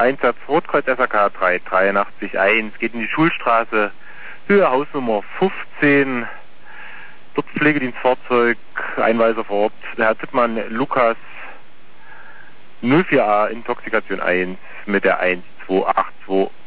Einsatz Rotkreuz SAK 38381, geht in die Schulstraße, Höhe Hausnummer 15, dort Pflegedienstfahrzeug, Einweiser vor Ort, der Herr Tippmann Lukas 04a, Intoxikation 1 mit der 1282